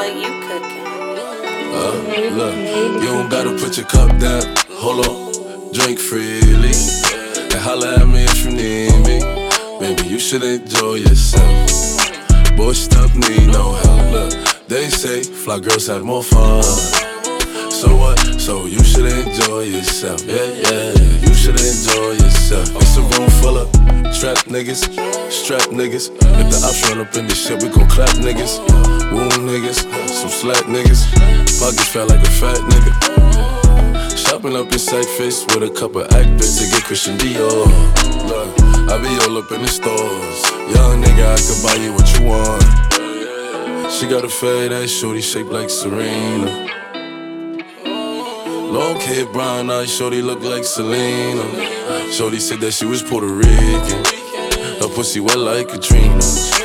what you cooking. Look, you don't gotta put your cup down. Hold on, drink freely and holla at me if you need me. Baby, you should enjoy yourself. Boy, stuff need no help. Look, they say fly girls have more fun. So what? So you should enjoy yourself. Yeah, you should enjoy yourself. It's a room full of strapped niggas. If the ops run up in this shit, we gon' clap niggas. Wound niggas, some slack niggas. Pockets fat like a fat nigga. Shopping up in Cypress with a couple actors to get Christian Dior. Look, I be all up in the stores. Young nigga, I could buy you what you want. She got a fat ass shorty shaped like Serena. Long hair, brown eyes, shorty look like Selena. Shorty said that she was Puerto Rican. Her pussy wet like Katrina.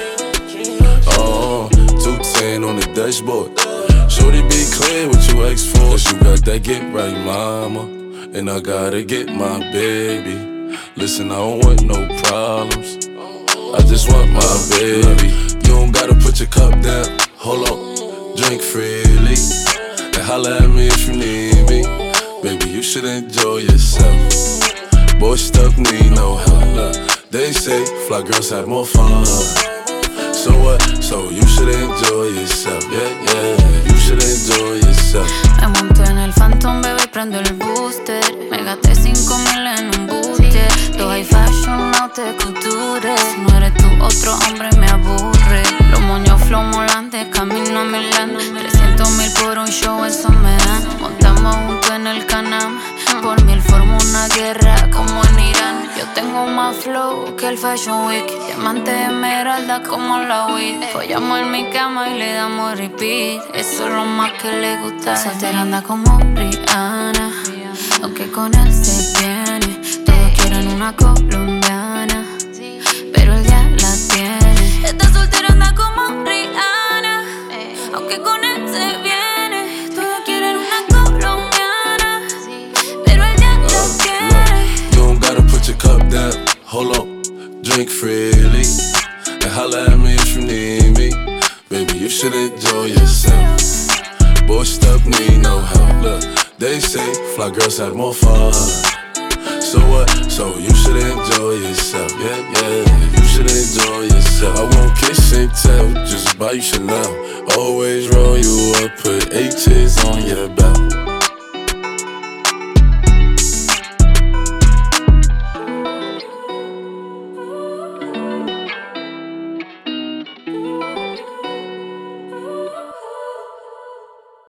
Oh, 210 on the dashboard. Shorty be clear what you ask for. Cause you got that get right, mama. And I gotta get my baby. Listen, I don't want no problems. I just want my baby. You don't gotta put your cup down. Hold on, drink freely and holla at me if you need me. Baby, you should enjoy yourself. Boy, stuff need no help. Look, they say fly girls have more fun. So what? So you should enjoy yourself. Yeah, you should enjoy yourself. Me monto en el Phantom, bebé, prendo el booster. Me gasté 5,000 en un buste. Todo high fashion, no te couture. Si no eres tú, otro hombre me aburre. Los moños flow molantes, camino a Milán. 300,000 por un show, eso me dan. Montamos juntos en el Canam. Por mí formo una guerra como en Irán. Yo tengo más flow que el Fashion Week. Diamante esmeralda como la weed. Follamos en mi cama y le damos repeat. Eso es lo más que le gusta. Soltera anda como Rihanna, aunque con él se viene. Todos quieren una colombiana, pero él ya la tiene. Esta soltera anda como Rihanna, aunque con él se viene. Todos quieren una colombiana, pero él ya la tiene. You don't gotta put your cup down. Hold on, drink freely and holla at me if you need me. Baby, you should enjoy yourself. Boy, stuff need no help. Look, they say fly girls have more fun. So what? So you should enjoy yourself. Yeah, you should enjoy yourself. I won't kiss and tell, just buy you Chanel. Always roll you up, put H's on your belt.